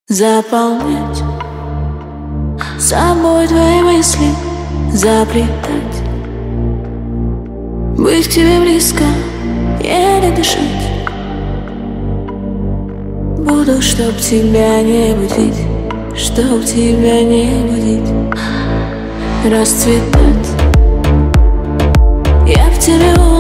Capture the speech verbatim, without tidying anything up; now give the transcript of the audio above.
Заполнять собой твои мысли, заплетать, быть к тебе близко, еле дышать. Буду, чтоб тебя не будить, чтоб тебя не будить, расцветать. Я в тебе